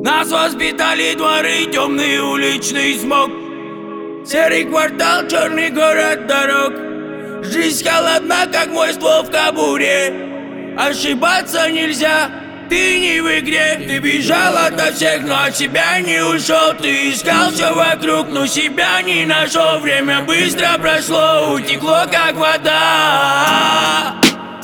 Нас воспитали дворы, темный уличный смог, серый квартал, черный город дорог. Жизнь холодна, как мой ствол в кобуре. Ошибаться нельзя, ты не в игре. Ты бежал ото всех, но от себя не ушел. Ты искал все вокруг, но себя не нашел. Время быстро прошло, утекло как вода.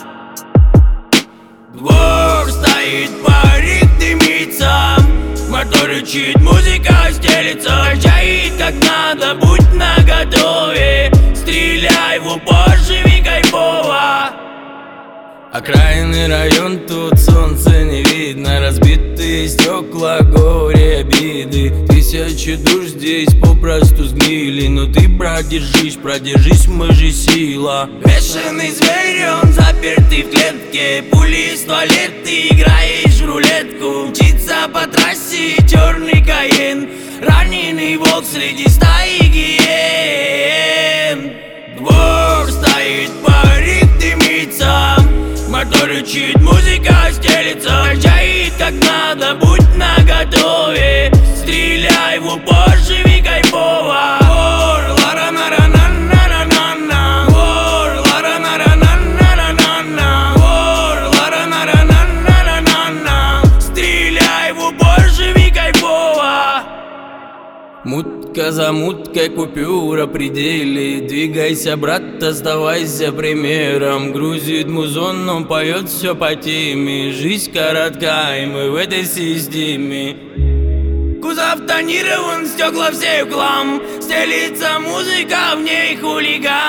Двор стоит, парик дымится, мотор рычит, музыка стелится. Чаит как надо, будь наготове. Стреляй в упор, живи кайфово. Окраинный район, тут солнце не видно. Разбитые стекла, горе, обиды. Тысячи душ здесь попросту сгнили. Но ты продержись, мы же сила. Бешеный зверь, он запертый в клетке. Пули из туалет, ты играешь в рулетку. Мчится по трассе черный Каен, раненый волк среди стаи гиен. Двор стоит, парик дымится, мотор рычит, музыка стелится. Чаит как надо, будь наготове. Стреляй в упор, живи кайфово. Вор, лара-на-ра-на-на-ра-на-на. Вор, лара-на-ра-на-на-ра-на-на. Вор, лара-на-ра-на-на-ра-на-на. Стреляй в упор, живи кайфово. Мутка за муткой, купюра пределе. Двигайся, брат, оставайся примером. Грузит музон, он поет все по теме. Жизнь коротка, и мы в этой системе. Кузов тонирован, стекла все в хлам. Стелится музыка, в ней хулиган.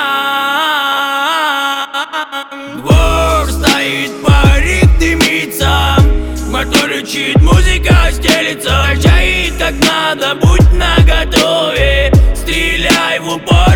Двор стоит, парик дымится, мотор рычит, музыка стелится. Чаит как надо, будь наготове. Стреляй в упор,